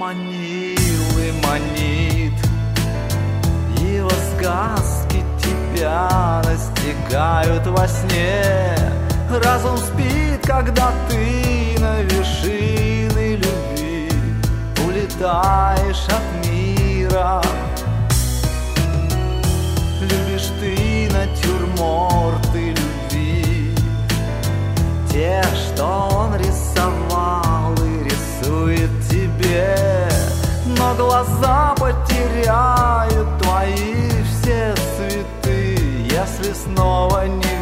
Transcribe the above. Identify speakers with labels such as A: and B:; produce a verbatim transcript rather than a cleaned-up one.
A: манил и манит, его сказки тебя настигают во сне. Разум спит, когда ты на вершины любви улетаешь от мира. Любишь ты натюрморты любви, те, что он рисовал и рисует тебе, но глаза потеряют твои все цветы, если снова не